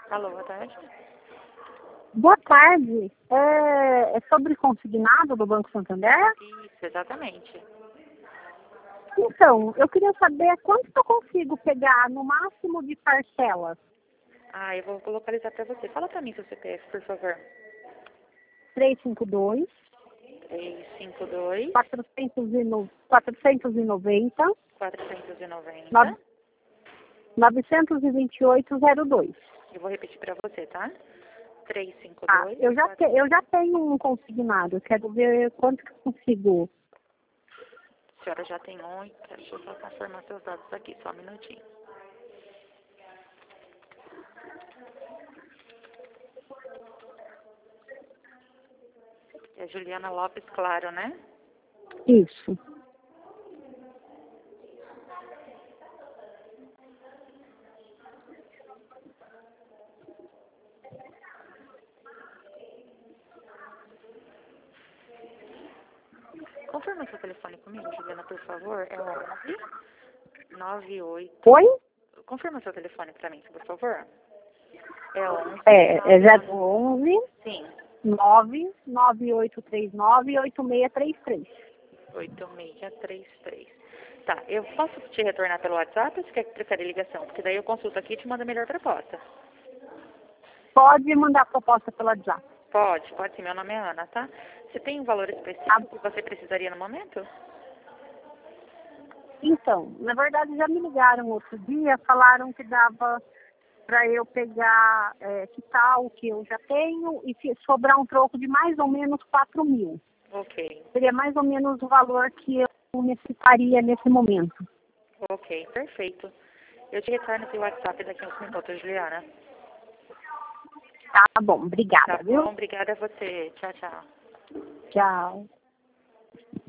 Alô, boa tarde. Boa tarde. É sobre consignado do Banco Santander? Isso, exatamente. Então, eu queria saber quanto que eu consigo pegar no máximo de parcelas. Eu vou localizar para você. Fala para mim seu CPF, por favor. 352 352 490 490. 92802. Eu vou repetir para você, tá? Ah, 352. eu já tenho um consignado. Eu quero ver quanto que eu consigo. A senhora já tem um. Deixa eu só confirmar seus dados aqui, só um minutinho. É Juliana Lopes, claro, né? Isso. Confirma seu telefone comigo, Juliana, por favor. É 11 98. Oi? Confirma seu telefone para mim, por favor. É 11 É 011 Sim, 99839 8633. 8633. Tá, eu posso te retornar pelo WhatsApp ou você quer que prefere ligação? Porque daí eu consulto aqui e te mando a melhor proposta. Pode mandar a proposta pela WhatsApp. Pode sim, meu nome é Ana, tá? Você tem um valor específico que você precisaria no momento? Então, na verdade já me ligaram outro dia, falaram que dava para eu pegar, quitar o que eu já tenho e sobrar um troco de mais ou menos 4.000. Ok, Seria mais ou menos o valor que eu necessitaria nesse momento. ok, perfeito. Eu te retorno pelo WhatsApp daqui a uns minutos, Juliana. Tá bom, obrigada, Tá viu? bom? Obrigada a você. Tchau, tchau. Tchau.